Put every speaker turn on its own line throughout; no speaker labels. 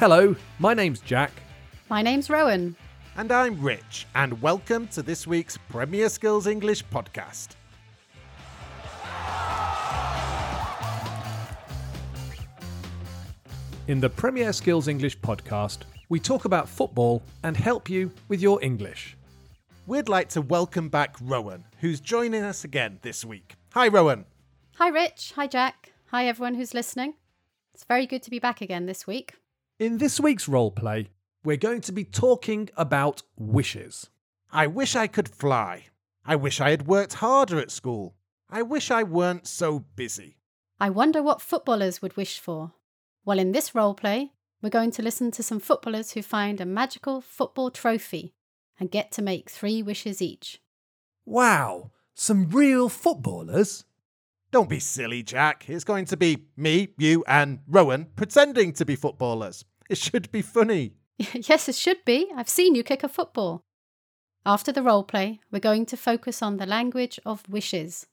Hello, my name's Jack.
My name's Rowan.
And I'm Rich, and welcome to this week's Premier Skills English podcast.
In the Premier Skills English podcast, we talk about football and help you with your English.
We'd like to welcome back Rowan, who's joining us again this week. Hi, Rowan.
Hi, Rich. Hi, Jack. Hi, everyone who's listening. It's very good to be back again this week.
In this week's roleplay, we're going to be talking about wishes.
I wish I could fly. I wish I had worked harder at school. I wish I weren't so busy.
I wonder what footballers would wish for. Well, in this roleplay, we're going to listen to some footballers who find a magical football trophy and get to make 3 wishes each.
Wow, some real footballers?
Don't be silly, Jack. It's going to be me, you, and Rowan pretending to be footballers. It should be funny.
Yes, it should be. I've seen you kick a football. After the roleplay, we're going to focus on the language of wishes.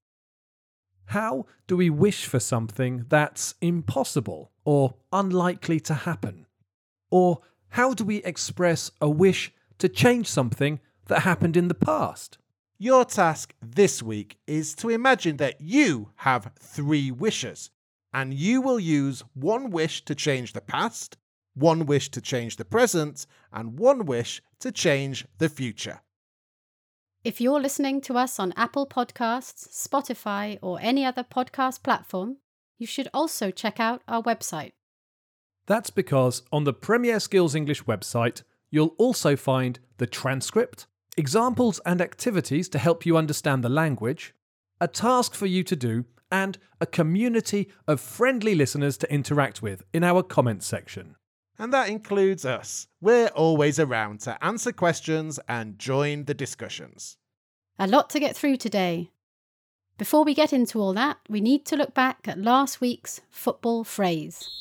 How do we wish for something that's impossible or unlikely to happen? Or how do we express a wish to change something that happened in the past?
Your task this week is to imagine that you have 3 wishes, and you will use 1 wish to change the past, 1 wish to change the present, and 1 wish to change the future.
If you're listening to us on Apple Podcasts, Spotify, or any other podcast platform, you should also check out our website.
That's because on the Premier Skills English website, you'll also find the transcript, examples and activities to help you understand the language, a task for you to do, and a community of friendly listeners to interact with in our comments section.
And that includes us. We're always around to answer questions and join the discussions.
A lot to get through today. Before we get into all that, we need to look back at last week's football phrase.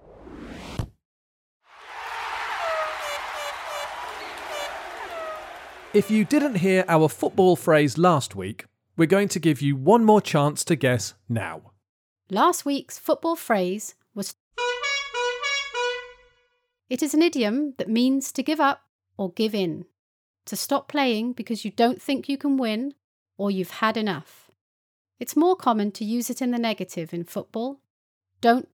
If you didn't hear our football phrase last week, we're going to give you one more chance to guess now.
Last week's football phrase was... It is an idiom that means to give up or give in, to stop playing because you don't think you can win or you've had enough. It's more common to use it in the negative in football. Don't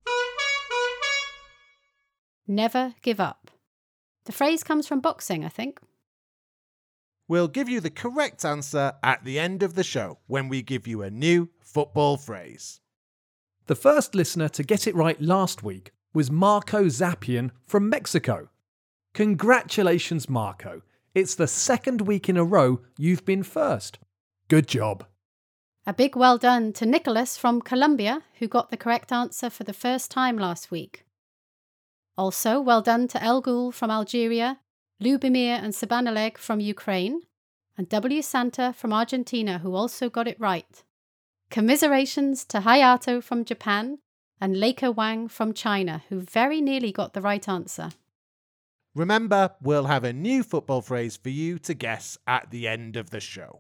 never give up. The phrase comes from boxing, I think.
We'll give you the correct answer at the end of the show when we give you a new football phrase.
The first listener to get it right last week was Marco Zapian from Mexico. Congratulations, Marco. It's the 2nd week in a row you've been first. Good job.
A big well done to Nicholas from Colombia, who got the correct answer for the first time last week. Also, well done to El Ghul from Algeria, Lubomir and Sabanaleg from Ukraine, and W. Santa from Argentina, who also got it right. Commiserations to Hayato from Japan and Leica Wang from China, who very nearly got the right answer.
Remember, we'll have a new football phrase for you to guess at the end of the show.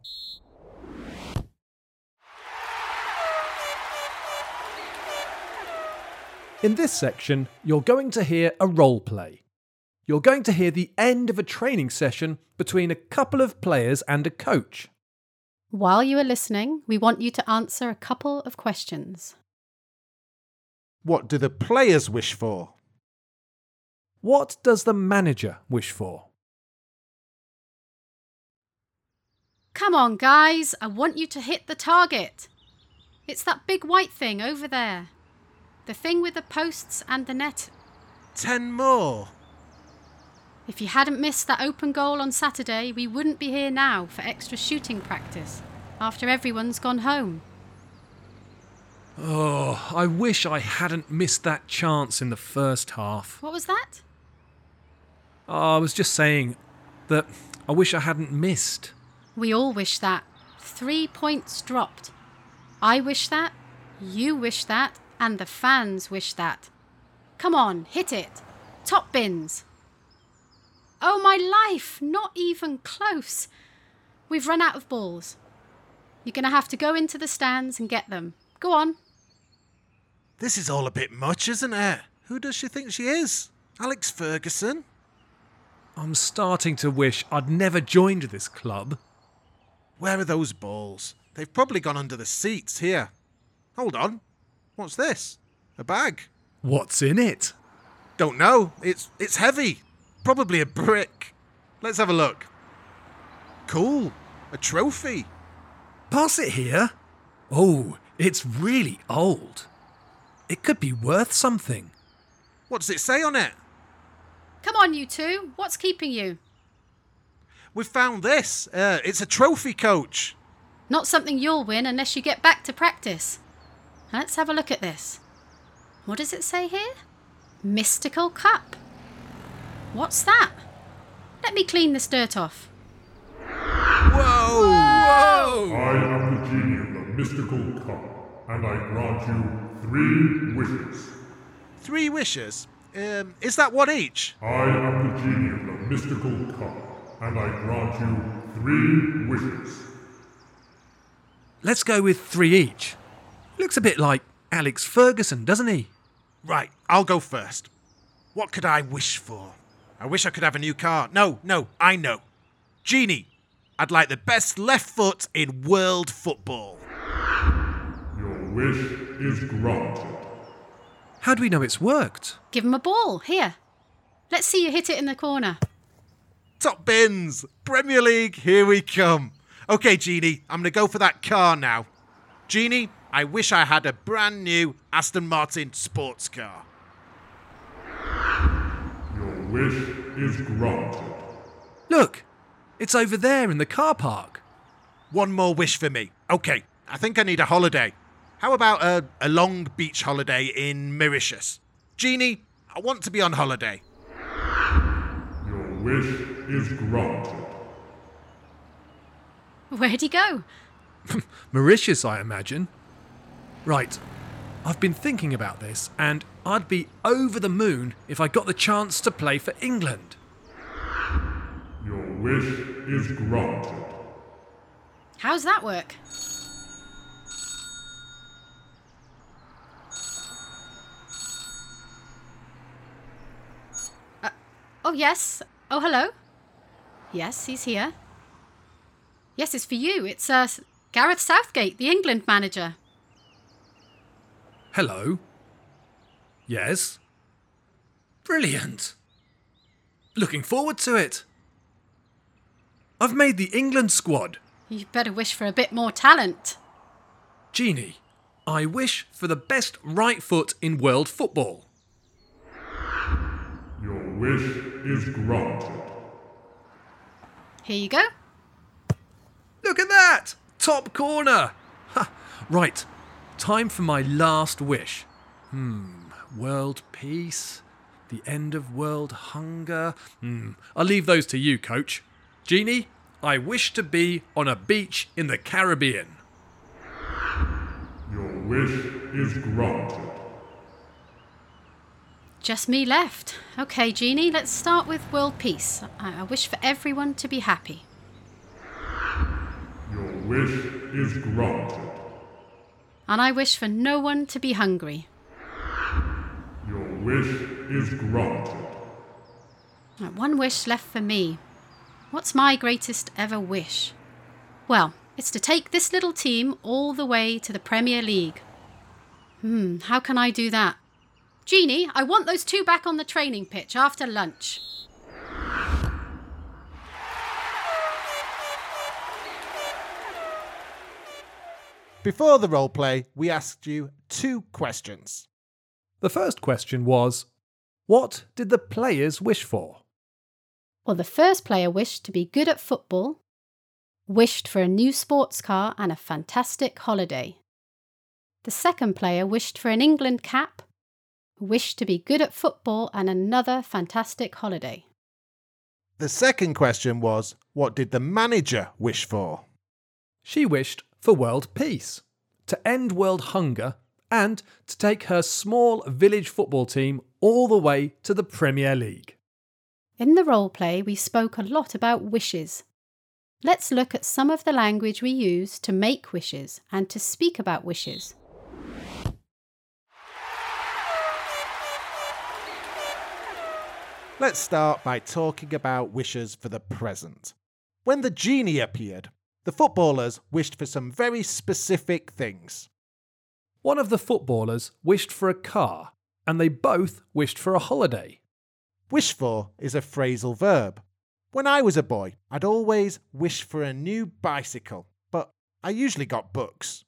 In this section, you're going to hear a role play. You're going to hear the end of a training session between a couple of players and a coach.
While you are listening, we want you to answer a couple of questions.
What do the players wish for?
What does the manager wish for?
Come on, guys, I want you to hit the target. It's that big white thing over there. The thing with the posts and the net.
10 more.
If you hadn't missed that open goal on Saturday, we wouldn't be here now for extra shooting practice after everyone's gone home.
Oh, I wish I hadn't missed that chance in the first half.
What was that?
Oh, I was just saying that I wish I hadn't missed.
We all wish that. 3 points dropped. I wish that, you wish that, and the fans wish that. Come on, hit it. Top bins. Oh, my life! Not even close. We've run out of balls. You're going to have to go into the stands and get them. Go on.
This is all a bit much, isn't it? Who does she think she is? Alex Ferguson?
I'm starting to wish I'd never joined this club.
Where are those balls? They've probably gone under the seats here. Hold on. What's this? A bag?
What's in it?
Don't know. It's heavy. Probably a brick. Let's have a look. Cool. A trophy.
Pass it here. Oh, it's really old. It could be worth something.
What does it say on it?
Come on, you two. What's keeping you?
We found this. It's a trophy, coach.
Not something you'll win unless you get back to practice. Let's have a look at this. What does it say here? Mystical Cup. What's that? Let me clean this dirt off.
Whoa! Whoa!
I am the genie of the mystical cup, and I grant you 3 wishes.
3 wishes? Is that one each?
I am the genie of the mystical cup, and I grant you 3 wishes.
Let's go with 3 each. Looks a bit like Alex Ferguson, doesn't he?
Right, I'll go first. What could I wish for? I wish I could have a new car. No, I know. Genie, I'd like the best left foot in world football.
Your wish is granted.
How do we know it's worked?
Give him a ball. Here. Let's see you hit it in the corner.
Top bins! Premier League, here we come. Okay, Genie, I'm going to go for that car now. Genie, I wish I had a brand new Aston Martin sports car.
Your wish is granted.
Look, it's over there in the car park.
One more wish for me. Okay, I think I need a holiday. How about a long beach holiday in Mauritius? Genie, I want to be on holiday.
Your wish is granted.
Where'd he go?
Mauritius, I imagine. Right, I've been thinking about this, and I'd be over the moon if I got the chance to play for England.
Your wish is granted.
How's that work? Oh, yes. Oh, hello. Yes, he's here. Yes, it's for you. It's Gareth Southgate, the England manager.
Hello? Yes? Brilliant. Looking forward to it. I've made the England squad.
You better wish for a bit more talent.
Genie, I wish for the best right foot in world football.
Your wish is granted.
Here you go.
Look at that! Top corner! Ha, right, time for my last wish. World peace? The end of world hunger? I'll leave those to you, coach. Genie, I wish to be on a beach in the Caribbean.
Your wish is granted.
Just me left. Okay, Genie, let's start with world peace. I wish for everyone to be happy.
Your wish is granted.
And I wish for no one to be hungry.
Your wish is granted.
Right, one wish left for me. What's my greatest ever wish? Well, it's to take this little team all the way to the Premier League. How can I do that? Genie, I want those 2 back on the training pitch after lunch.
Before the roleplay, we asked you 2 questions.
The first question was, what did the players wish for?
Well, the first player wished to be good at football, wished for a new sports car and a fantastic holiday. The second player wished for an England cap, wished to be good at football and another fantastic holiday.
The second question was, what did the manager wish for?
She wished for world peace, to end world hunger, and to take her small village football team all the way to the Premier League.
In the roleplay, we spoke a lot about wishes. Let's look at some of the language we use to make wishes and to speak about wishes.
Let's start by talking about wishes for the present. When the genie appeared, the footballers wished for some very specific things.
One of the footballers wished for a car, and they both wished for a holiday.
Wish for is a phrasal verb. When I was a boy, I'd always wish for a new bicycle, but I usually got books.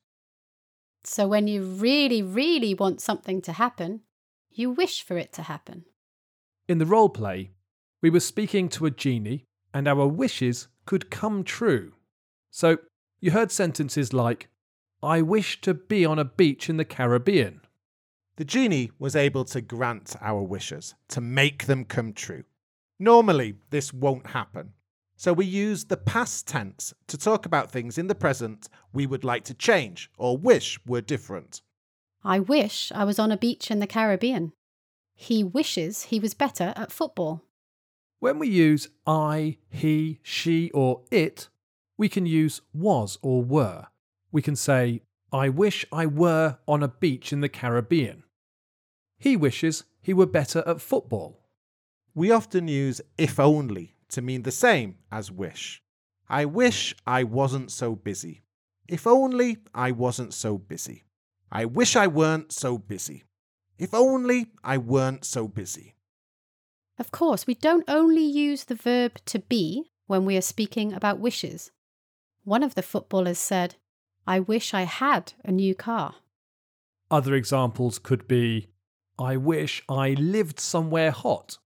So when you really, really want something to happen, you wish for it to happen.
In the role play, we were speaking to a genie and our wishes could come true. So you heard sentences like, I wish to be on a beach in the Caribbean.
The genie was able to grant our wishes, to make them come true. Normally, this won't happen. So we use the past tense to talk about things in the present we would like to change or wish were different.
I wish I was on a beach in the Caribbean. He wishes he was better at football.
When we use I, he, she or it, we can use was or were. We can say, I wish I were on a beach in the Caribbean. He wishes he were better at football.
We often use if only to mean the same as wish. I wish I wasn't so busy. If only I wasn't so busy. I wish I weren't so busy. If only I weren't so busy.
Of course, we don't only use the verb to be when we are speaking about wishes. One of the footballers said, I wish I had a new car.
Other examples could be, I wish I lived somewhere hot.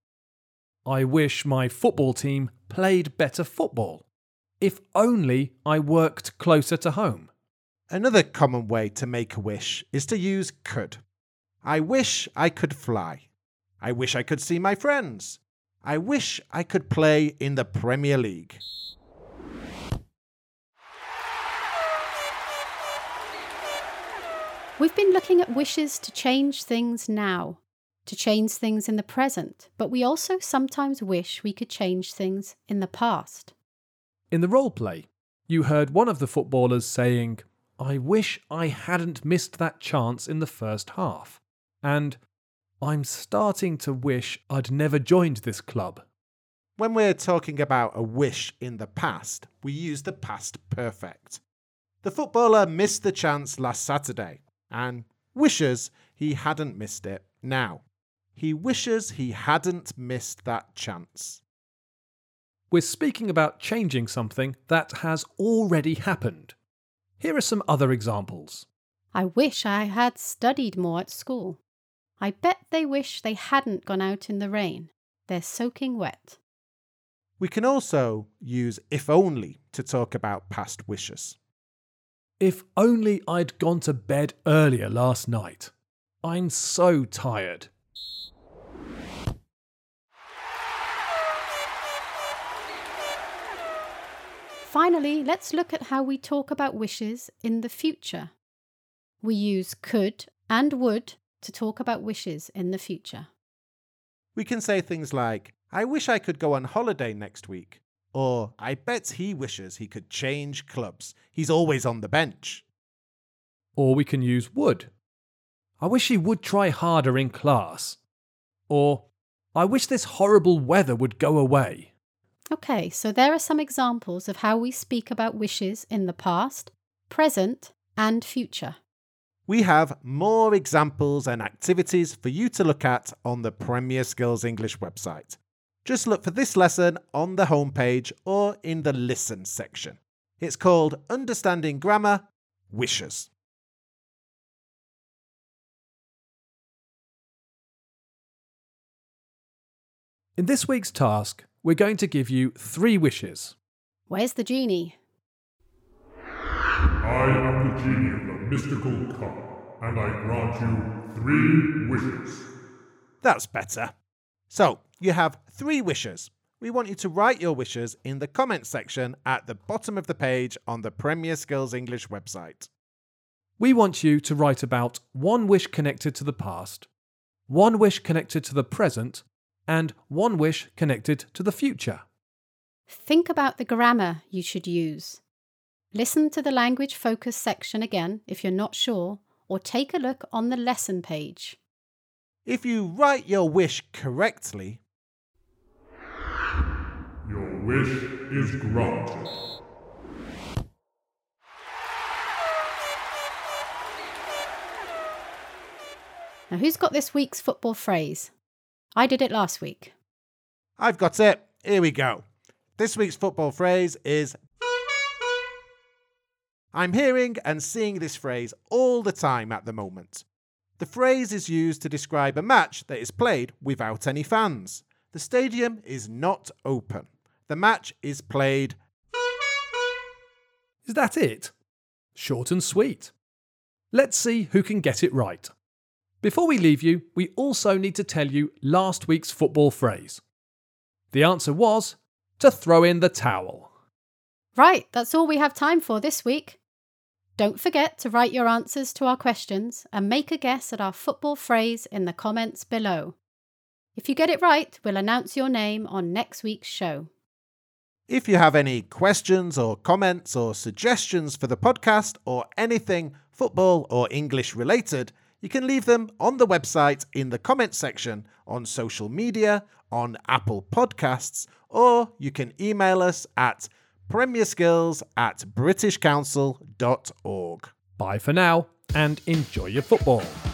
I wish my football team played better football. If only I worked closer to home.
Another common way to make a wish is to use could. I wish I could fly. I wish I could see my friends. I wish I could play in the Premier League.
We've been looking at wishes to change things now, to change things in the present, but we also sometimes wish we could change things in the past.
In the role play, you heard one of the footballers saying, I wish I hadn't missed that chance in the first half. And I'm starting to wish I'd never joined this club.
When we're talking about a wish in the past, we use the past perfect. The footballer missed the chance last Saturday and wishes he hadn't missed it now. He wishes he hadn't missed that chance.
We're speaking about changing something that has already happened. Here are some other examples.
I wish I had studied more at school. I bet they wish they hadn't gone out in the rain. They're soaking wet.
We can also use if only to talk about past wishes.
If only I'd gone to bed earlier last night. I'm so tired.
Finally, let's look at how we talk about wishes in the future. We use could and would to talk about wishes in the future.
We can say things like, I wish I could go on holiday next week. Or, I bet he wishes he could change clubs. He's always on the bench.
Or we can use would. I wish he would try harder in class. Or, I wish this horrible weather would go away.
Okay, so there are some examples of how we speak about wishes in the past, present, and future.
We have more examples and activities for you to look at on the Premier Skills English website. Just look for this lesson on the homepage or in the Listen section. It's called Understanding Grammar, Wishes.
In this week's task, we're going to give you 3 wishes.
Where's the genie?
I am the genie of the mystical cup, and I grant you 3 wishes.
That's better. So, you have 3 wishes. We want you to write your wishes in the comments section at the bottom of the page on the Premier Skills English website.
We want you to write about 1 wish connected to the past, 1 wish connected to the present, and 1 wish connected to the future.
Think about the grammar you should use. Listen to the language focus section again if you're not sure, or take a look on the lesson page.
If you write your wish correctly,
wish is granted.
Now, who's got this week's football phrase? I did it last week.
I've got it. Here we go. This week's football phrase is... I'm hearing and seeing this phrase all the time at the moment. The phrase is used to describe a match that is played without any fans. The stadium is not open. The match is played...
Is that it? Short and sweet. Let's see who can get it right. Before we leave you, we also need to tell you last week's football phrase. The answer was to throw in the towel.
Right, that's all we have time for this week. Don't forget to write your answers to our questions and make a guess at our football phrase in the comments below. If you get it right, we'll announce your name on next week's show.
If you have any questions or comments or suggestions for the podcast or anything football or English related, you can leave them on the website in the comments section, on social media, on Apple Podcasts, or you can email us at premierskills@britishcouncil.org.
Bye for now and enjoy your football.